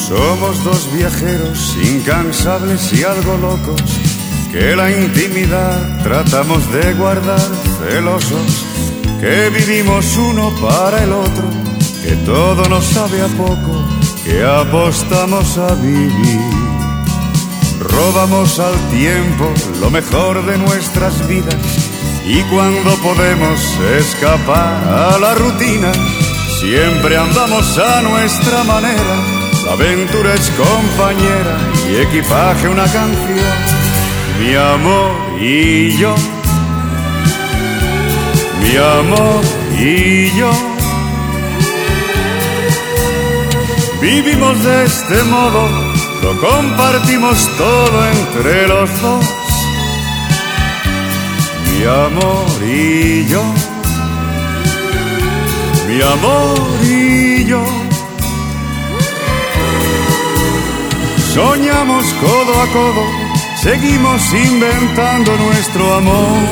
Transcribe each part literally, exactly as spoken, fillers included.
Somos dos viajeros incansables y algo locos, que la intimidad tratamos de guardar celosos, que vivimos uno para el otro, que todo nos sabe a poco, que apostamos a vivir. Robamos al tiempo lo mejor de nuestras vidas, y cuando podemos escapar a la rutina, siempre andamos a nuestra manera. La aventura es compañera y equipaje una canción. Mi amor y yo, mi amor y yo, vivimos de este modo, lo compartimos todo entre los dos. Mi amor y yo, mi amor y yo, soñamos codo a codo, seguimos inventando nuestro amor.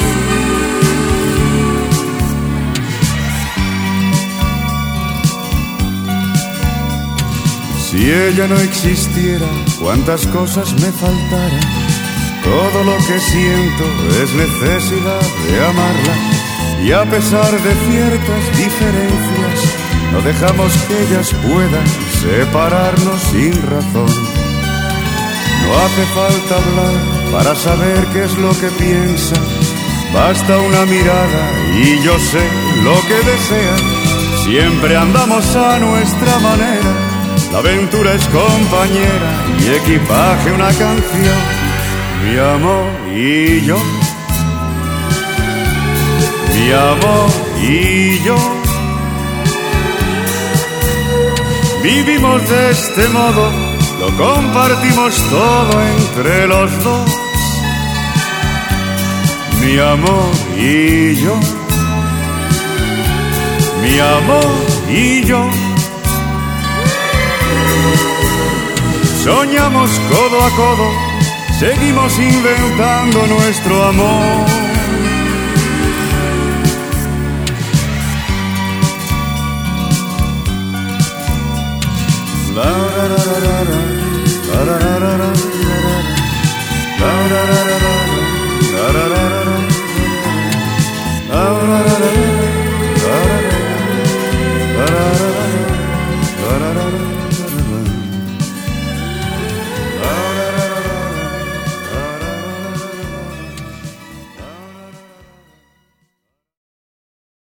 Si ella no existiera, cuántas cosas me faltaran. Todo lo que siento es necesidad de amarla, y a pesar de ciertas diferencias, no dejamos que ellas puedan separarnos sin razón. No hace falta hablar para saber qué es lo que piensa, basta una mirada y yo sé lo que desea. Siempre andamos a nuestra manera, la aventura es compañera y equipaje una canción. Mi amor y yo, mi amor y yo, vivimos de este modo, lo compartimos todo entre los dos. Mi amor y yo, mi amor y yo, soñamos codo a codo, seguimos inventando nuestro amor. La, la, la, la, la, la, la, la.